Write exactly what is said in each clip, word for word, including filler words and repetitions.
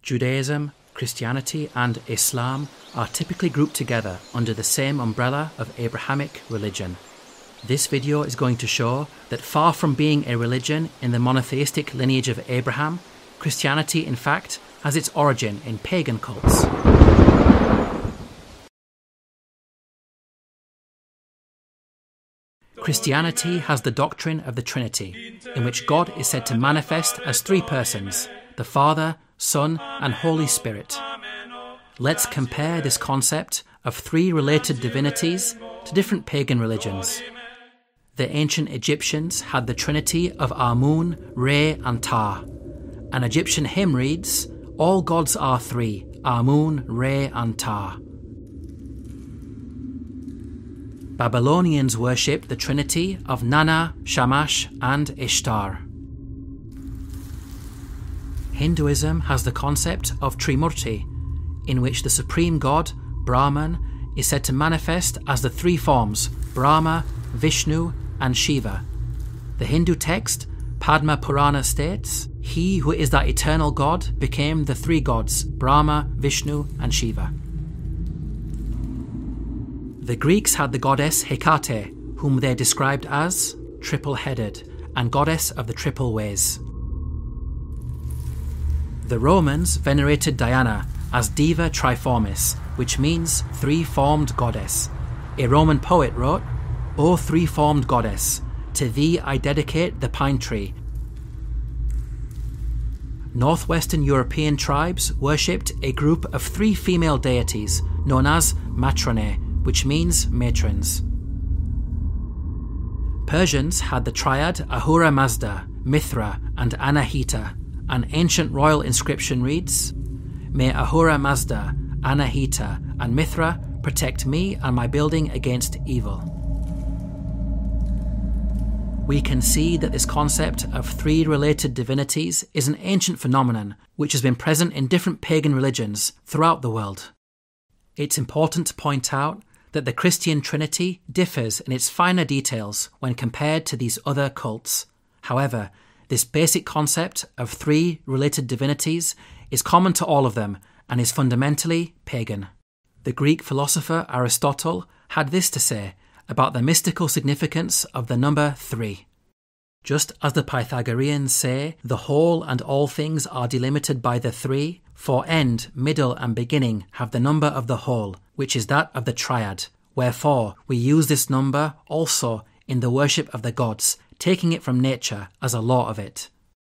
Judaism, Christianity and Islam are typically grouped together under the same umbrella of Abrahamic religion. This video is going to show that far from being a religion in the monotheistic lineage of Abraham, Christianity in fact has its origin in pagan cults. Christianity has the doctrine of the Trinity, in which God is said to manifest as three persons, the Father, Son, and Holy Spirit. Let's compare this concept of three related divinities to different pagan religions. The ancient Egyptians had the trinity of Amun, Re, and Ta. An Egyptian hymn reads, "All gods are three, Amun, Re, and Ta." Babylonians worshipped the trinity of Nana, Shamash, and Ishtar. Hinduism has the concept of Trimurti, in which the supreme god, Brahman, is said to manifest as the three forms, Brahma, Vishnu, and Shiva. The Hindu text, Padma Purana, states, "He who is that eternal God became the three gods, Brahma, Vishnu, and Shiva." The Greeks had the goddess Hecate, whom they described as triple-headed and goddess of the triple ways. The Romans venerated Diana as Diva Triformis, which means three-formed goddess. A Roman poet wrote, "O three-formed goddess, to thee I dedicate the pine tree." Northwestern European tribes worshipped a group of three female deities known as matronae, which means matrons. Persians had the triad Ahura Mazda, Mithra, and Anahita. An ancient royal inscription reads, "May Ahura Mazda, Anahita, and Mithra protect me and my building against evil." We can see that this concept of three related divinities is an ancient phenomenon which has been present in different pagan religions throughout the world. It's important to point out that the Christian Trinity differs in its finer details when compared to these other cults. However, this basic concept of three related divinities is common to all of them and is fundamentally pagan. The Greek philosopher Aristotle had this to say about the mystical significance of the number three. Just as the Pythagoreans say, the whole and all things are delimited by the three, for end, middle, and beginning have the number of the whole, which is that of the triad. Wherefore, we use this number also in the worship of the gods, taking it from nature as a law of it.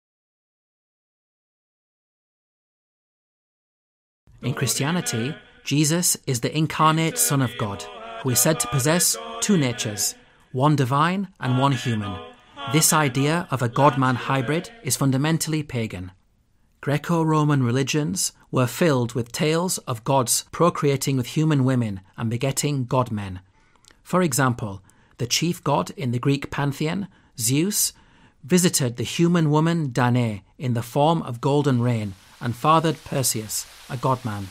In Christianity, Jesus is the incarnate Son of God, who is said to possess two natures, one divine and one human. This idea of a God-man hybrid is fundamentally pagan. Greco-Roman religions were filled with tales of gods procreating with human women and begetting god-men. For example, the chief god in the Greek pantheon, Zeus, visited the human woman Danae in the form of golden rain and fathered Perseus, a god-man.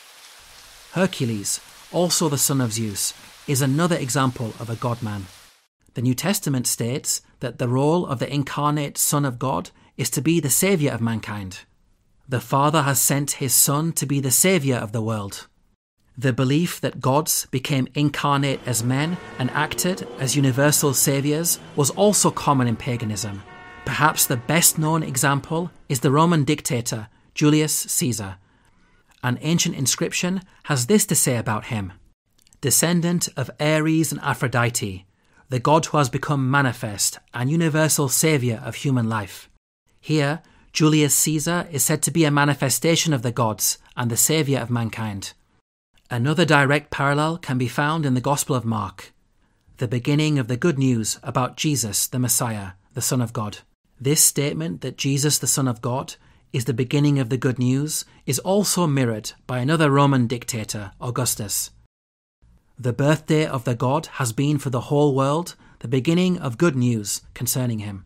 Hercules, also the son of Zeus, is another example of a god-man. The New Testament states that the role of the incarnate Son of God is to be the saviour of mankind. The Father has sent his Son to be the saviour of the world. The belief that gods became incarnate as men and acted as universal saviours was also common in paganism. Perhaps the best known example is the Roman dictator Julius Caesar. An ancient inscription has this to say about him: "Descendant of Ares and Aphrodite, the god who has become manifest and universal saviour of human life." Here, Julius Caesar is said to be a manifestation of the gods and the saviour of mankind. Another direct parallel can be found in the Gospel of Mark, the beginning of the good news about Jesus, the Messiah, the Son of God. This statement that Jesus, the Son of God, is the beginning of the good news is also mirrored by another Roman dictator, Augustus. The birthday of the God has been for the whole world the beginning of good news concerning him.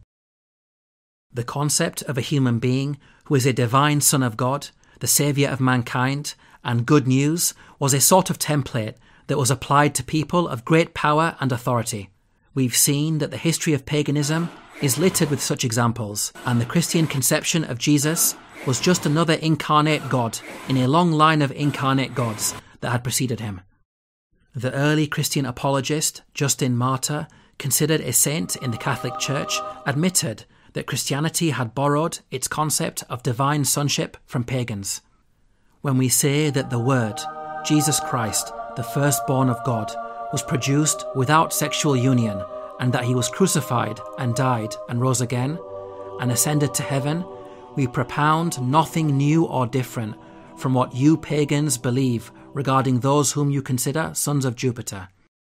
The concept of a human being who is a divine Son of God, the saviour of mankind, and good news was a sort of template that was applied to people of great power and authority. We've seen that the history of paganism is littered with such examples, and the Christian conception of Jesus was just another incarnate God in a long line of incarnate gods that had preceded him. The early Christian apologist, Justin Martyr, considered a saint in the Catholic Church, admitted that Christianity had borrowed its concept of divine sonship from pagans. When we say that the Word, Jesus Christ, the firstborn of God, was produced without sexual union, and that he was crucified and died and rose again, and ascended to heaven, we propound nothing new or different from what you pagans believe regarding those whom you consider sons of Jupiter.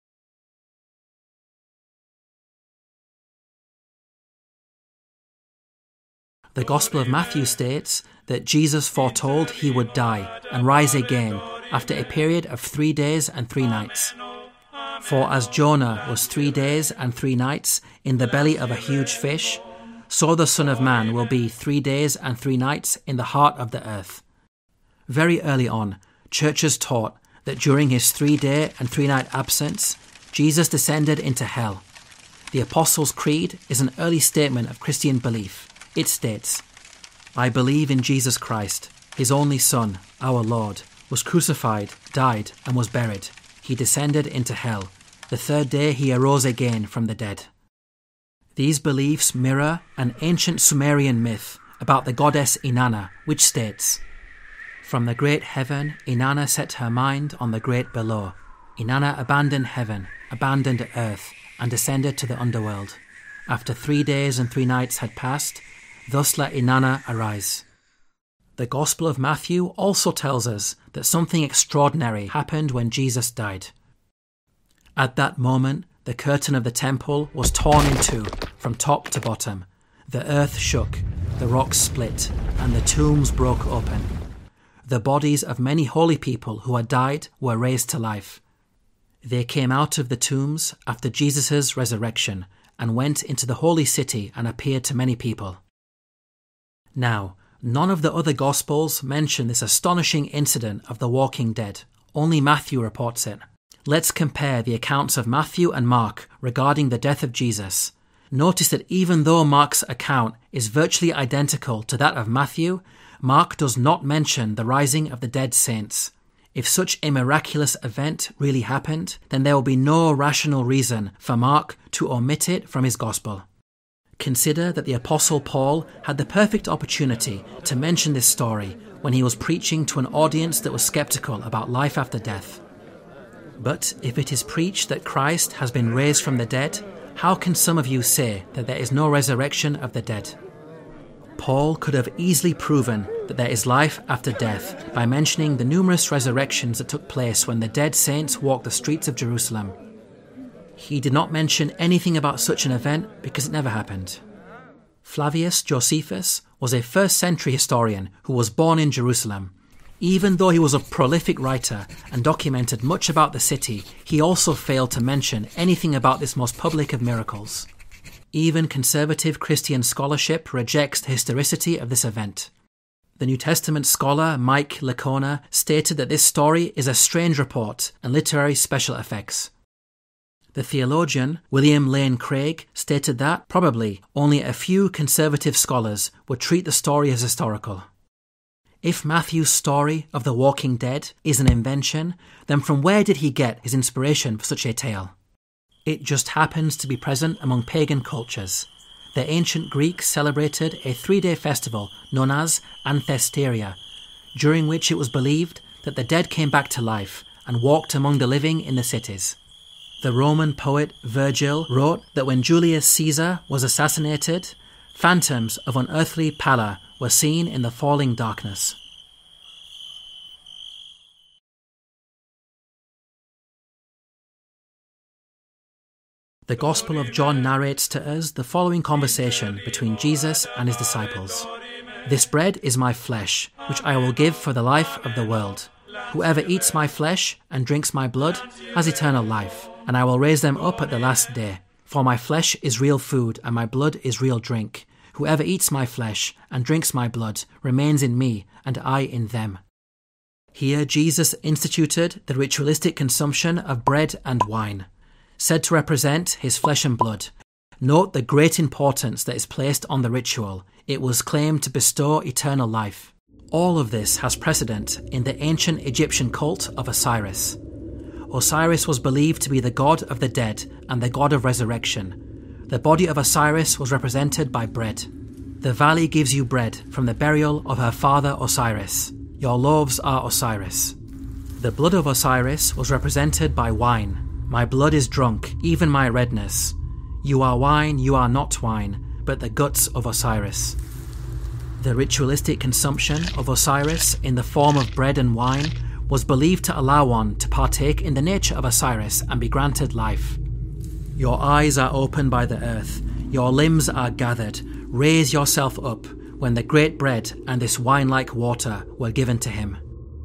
The Gospel of Matthew states that Jesus foretold he would die and rise again after a period of three days and three nights. For as Jonah was three days and three nights in the belly of a huge fish, so the Son of Man will be three days and three nights in the heart of the earth. Very early on, churches taught that during his three-day and three-night absence, Jesus descended into hell. The Apostles' Creed is an early statement of Christian belief. It states, "I believe in Jesus Christ, his only Son, our Lord, was crucified, died, and was buried. He descended into hell. The third day he arose again from the dead." These beliefs mirror an ancient Sumerian myth about the goddess Inanna, which states, "From the great heaven, Inanna set her mind on the great below. Inanna abandoned heaven, abandoned earth, and descended to the underworld. After three days and three nights had passed, thus let Inanna arise." The Gospel of Matthew also tells us that something extraordinary happened when Jesus died. At that moment, the curtain of the temple was torn in two, from top to bottom. The earth shook, the rocks split, and the tombs broke open. The bodies of many holy people who had died were raised to life. They came out of the tombs after Jesus' resurrection and went into the holy city and appeared to many people. Now, none of the other Gospels mention this astonishing incident of the walking dead. Only Matthew reports it. Let's compare the accounts of Matthew and Mark regarding the death of Jesus. Notice that even though Mark's account is virtually identical to that of Matthew, Mark does not mention the rising of the dead saints. If such a miraculous event really happened, then there will be no rational reason for Mark to omit it from his Gospel. Consider that the Apostle Paul had the perfect opportunity to mention this story when he was preaching to an audience that was skeptical about life after death. But if it is preached that Christ has been raised from the dead, how can some of you say that there is no resurrection of the dead? Paul could have easily proven that there is life after death by mentioning the numerous resurrections that took place when the dead saints walked the streets of Jerusalem. He did not mention anything about such an event because it never happened. Flavius Josephus was a first century historian who was born in Jerusalem. Even though he was a prolific writer and documented much about the city, he also failed to mention anything about this most public of miracles. Even conservative Christian scholarship rejects the historicity of this event. The New Testament scholar Mike Licona stated that this story is a strange report and literary special effects. The theologian William Lane Craig stated that, probably, only a few conservative scholars would treat the story as historical. If Matthew's story of the walking dead is an invention, then from where did he get his inspiration for such a tale? It just happens to be present among pagan cultures. The ancient Greeks celebrated a three-day festival known as Anthesteria, during which it was believed that the dead came back to life and walked among the living in the cities. The Roman poet Virgil wrote that when Julius Caesar was assassinated, phantoms of unearthly pallor were seen in the falling darkness. The Gospel of John narrates to us the following conversation between Jesus and his disciples. "This bread is my flesh, which I will give for the life of the world. Whoever eats my flesh and drinks my blood has eternal life, and I will raise them up at the last day. For my flesh is real food, and my blood is real drink. Whoever eats my flesh and drinks my blood remains in me, and I in them." Here Jesus instituted the ritualistic consumption of bread and wine, said to represent his flesh and blood, Note the great importance that is placed on the ritual. It was claimed to bestow eternal life. All of this has precedent in the ancient Egyptian cult of Osiris. Osiris was believed to be the god of the dead and the god of resurrection. The body of Osiris was represented by bread. The valley gives you bread from the burial of her father Osiris. Your loaves are Osiris. The blood of Osiris was represented by wine. My blood is drunk, even my redness. You are wine, you are not wine, but the guts of Osiris. The ritualistic consumption of Osiris in the form of bread and wine was believed to allow one to partake in the nature of Osiris and be granted life. Your eyes are opened by the earth, your limbs are gathered, raise yourself up, when the great bread and this wine-like water were given to him.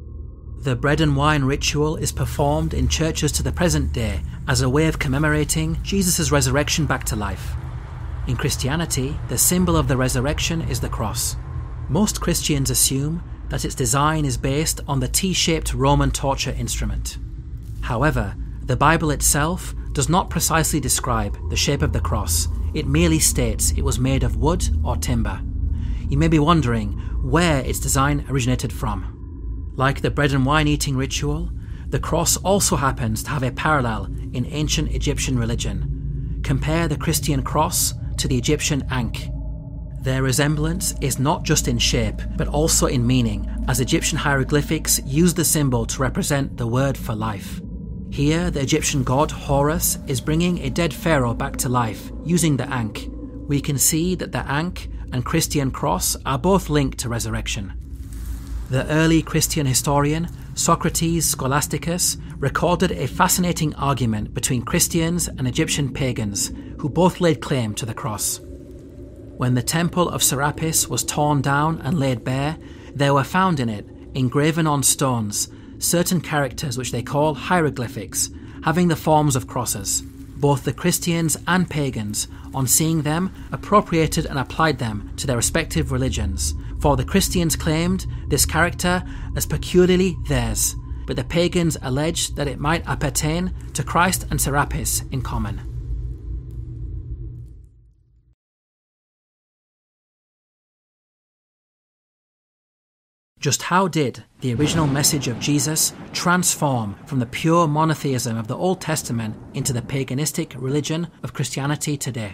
The bread and wine ritual is performed in churches to the present day as a way of commemorating Jesus' resurrection back to life. In Christianity, the symbol of the resurrection is the cross. Most Christians assume that its design is based on the T-shaped Roman torture instrument. However, the Bible itself does not precisely describe the shape of the cross. It merely states it was made of wood or timber. You may be wondering where its design originated from. Like the bread and wine eating ritual, the cross also happens to have a parallel in ancient Egyptian religion. Compare the Christian cross to the Egyptian Ankh. Their resemblance is not just in shape, but also in meaning, as Egyptian hieroglyphics use the symbol to represent the word for life. Here, the Egyptian god Horus is bringing a dead pharaoh back to life using the Ankh. We can see that the Ankh and Christian cross are both linked to resurrection. The early Christian historian Socrates Scholasticus recorded a fascinating argument between Christians and Egyptian pagans who both laid claim to the cross. When the temple of Serapis was torn down and laid bare, there were found in it, engraven on stones, certain characters which they call hieroglyphics, having the forms of crosses. Both the Christians and pagans, on seeing them, appropriated and applied them to their respective religions. For the Christians claimed this character as peculiarly theirs, but the pagans alleged that it might appertain to Christ and Serapis in common. Just how did the original message of Jesus transform from the pure monotheism of the Old Testament into the paganistic religion of Christianity today?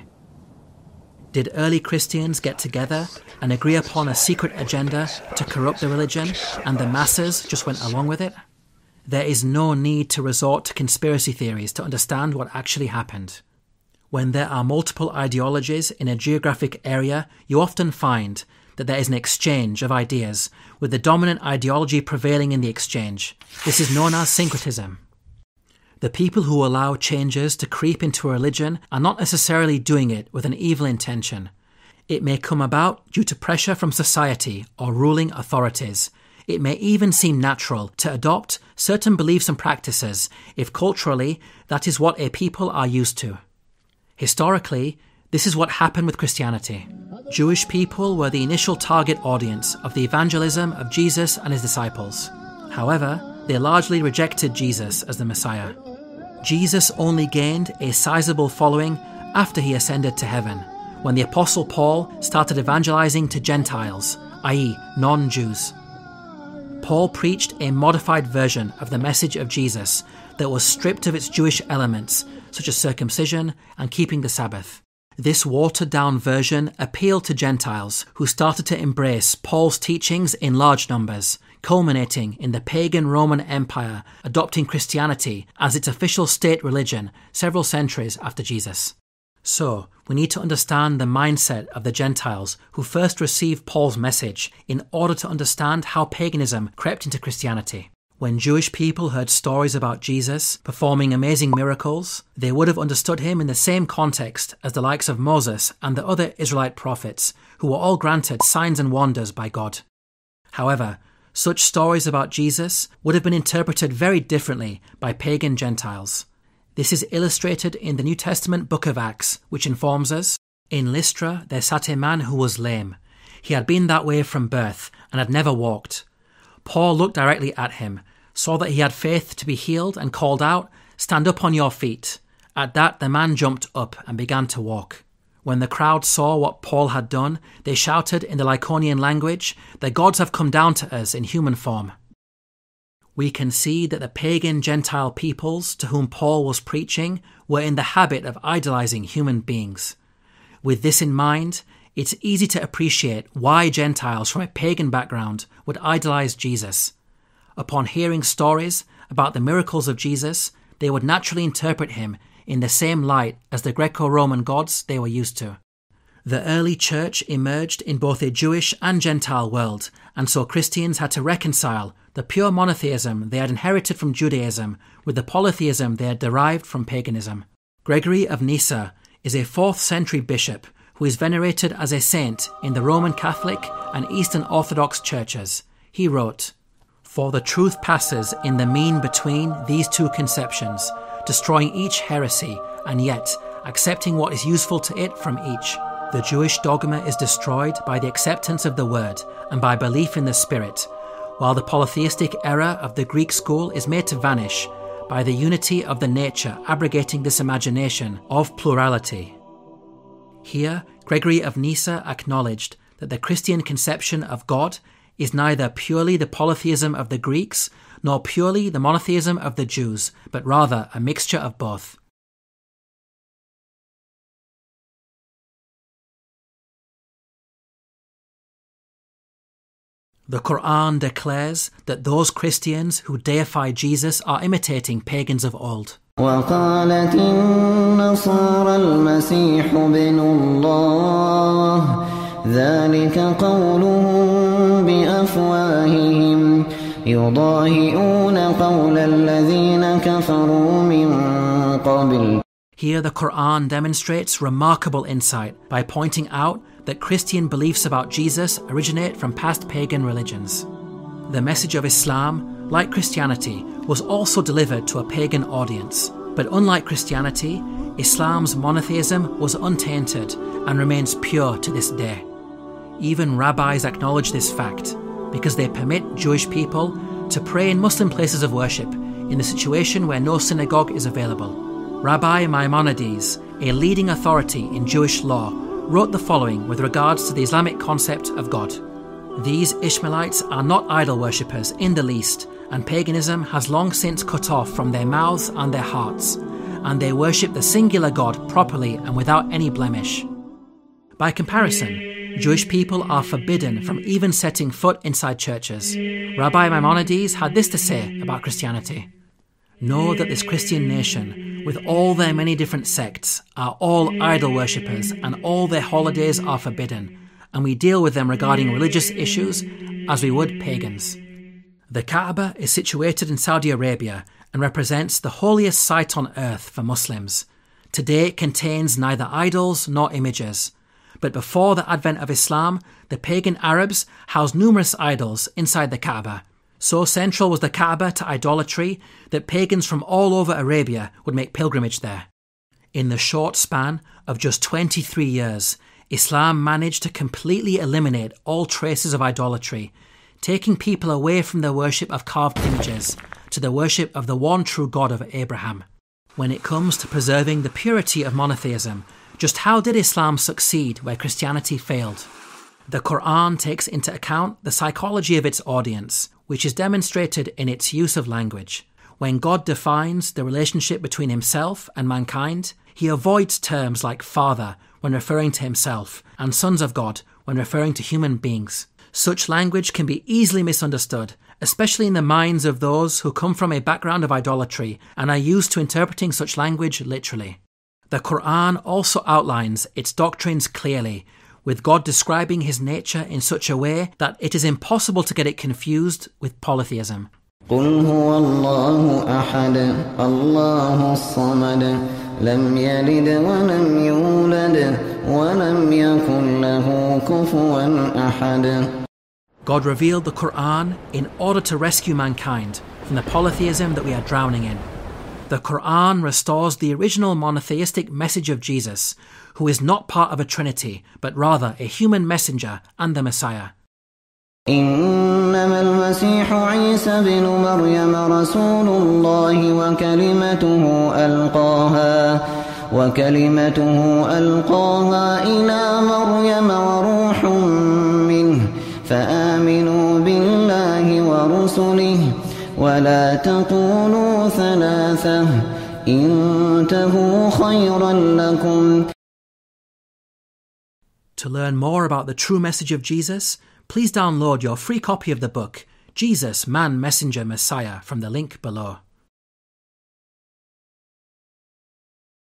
Did early Christians get together and agree upon a secret agenda to corrupt the religion, and the masses just went along with it? There is no need to resort to conspiracy theories to understand what actually happened. When there are multiple ideologies in a geographic area, you often find that there is an exchange of ideas, with the dominant ideology prevailing in the exchange. This is known as syncretism. The people who allow changes to creep into a religion are not necessarily doing it with an evil intention. It may come about due to pressure from society or ruling authorities. It may even seem natural to adopt certain beliefs and practices if culturally that is what a people are used to. Historically, this is what happened with Christianity. Jewish people were the initial target audience of the evangelism of Jesus and his disciples. However, they largely rejected Jesus as the Messiah. Jesus only gained a sizable following after he ascended to heaven, when the Apostle Paul started evangelizing to Gentiles, that is non-Jews. Paul preached a modified version of the message of Jesus that was stripped of its Jewish elements, such as circumcision and keeping the Sabbath. This watered-down version appealed to Gentiles who started to embrace Paul's teachings in large numbers, culminating in the pagan Roman Empire adopting Christianity as its official state religion several centuries after Jesus. So, we need to understand the mindset of the Gentiles who first received Paul's message in order to understand how paganism crept into Christianity. When Jewish people heard stories about Jesus performing amazing miracles, they would have understood him in the same context as the likes of Moses and the other Israelite prophets, who were all granted signs and wonders by God. However, such stories about Jesus would have been interpreted very differently by pagan Gentiles. This is illustrated in the New Testament book of Acts, which informs us, "In Lystra there sat a man who was lame. He had been that way from birth and had never walked. Paul looked directly at him, saw that he had faith to be healed, and called out, 'Stand up on your feet.' At that the man jumped up and began to walk. When the crowd saw what Paul had done, they shouted in the Lycaonian language, "The gods have come down to us in human form." We can see that the pagan Gentile peoples to whom Paul was preaching were in the habit of idolizing human beings. With this in mind, it's easy to appreciate why Gentiles from a pagan background would idolize Jesus. Upon hearing stories about the miracles of Jesus, they would naturally interpret him in the same light as the Greco-Roman gods they were used to. The early church emerged in both a Jewish and Gentile world, and so Christians had to reconcile the pure monotheism they had inherited from Judaism with the polytheism they had derived from paganism. Gregory of Nyssa is a fourth century bishop who is venerated as a saint in the Roman Catholic and Eastern Orthodox churches. He wrote, "For the truth passes in the mean between these two conceptions, destroying each heresy, and yet accepting what is useful to it from each. The Jewish dogma is destroyed by the acceptance of the Word and by belief in the Spirit, while the polytheistic error of the Greek school is made to vanish by the unity of the nature abrogating this imagination of plurality." Here, Gregory of Nyssa acknowledged that the Christian conception of God is neither purely the polytheism of the Greeks nor purely the monotheism of the Jews, but rather a mixture of both. The Quran declares that those Christians who deify Jesus are imitating pagans of old. وقالت النصارى المسيح ابن الله ذلك قولهم بأفواههم يضاهئون قول الذين كفروا من قبل. Here the Quran demonstrates remarkable insight by pointing out that Christian beliefs about Jesus originate from past pagan religions. The message of Islam, like Christianity, was also delivered to a pagan audience. But unlike Christianity, Islam's monotheism was untainted and remains pure to this day. Even rabbis acknowledge this fact because they permit Jewish people to pray in Muslim places of worship in the situation where no synagogue is available. Rabbi Maimonides, a leading authority in Jewish law, wrote the following with regards to the Islamic concept of God. "These Ishmaelites are not idol worshippers in the least, and paganism has long since cut off from their mouths and their hearts, and they worship the singular God properly and without any blemish." By comparison, Jewish people are forbidden from even setting foot inside churches. Rabbi Maimonides had this to say about Christianity: "Know that this Christian nation, with all their many different sects, are all idol worshippers, and all their holidays are forbidden, and we deal with them regarding religious issues as we would pagans." The Kaaba is situated in Saudi Arabia and represents the holiest site on earth for Muslims. Today it contains neither idols nor images. But before the advent of Islam, the pagan Arabs housed numerous idols inside the Kaaba. So central was the Kaaba to idolatry that pagans from all over Arabia would make pilgrimage there. In the short span of just twenty-three years, Islam managed to completely eliminate all traces of idolatry, taking people away from the worship of carved images to the worship of the one true God of Abraham. When it comes to preserving the purity of monotheism, just how did Islam succeed where Christianity failed? The Quran takes into account the psychology of its audience, which is demonstrated in its use of language. When God defines the relationship between himself and mankind, he avoids terms like father when referring to himself and sons of God when referring to human beings. Such language can be easily misunderstood, especially in the minds of those who come from a background of idolatry and are used to interpreting such language literally. The Quran also outlines its doctrines clearly, with God describing his nature in such a way that it is impossible to get it confused with polytheism. قُلْ هُوَ اللَّهُ أَحَدٌ اللَّهُ الصَّمَدُ لَمْ يَلِدْ وَلَمْ يُولَدْ وَلَمْ يَكُنْ لَهُ كُفُوًا أَحَدٌ. God revealed the Quran in order to rescue mankind from the polytheism that we are drowning in. The Quran restores the original monotheistic message of Jesus, who is not part of a trinity, but rather a human messenger and the Messiah. إنما المسيح عيسى بن مريم رسول الله وكلمته ألقاها وكلمته ألقاها إلى مريم وروح منه فآمنوا بالله ورسله ولا تقولوا ثلاثة انتهوا خيرا لكم. To learn more about the true message of Jesus, please download your free copy of the book, Jesus, Man, Messenger, Messiah, from the link below.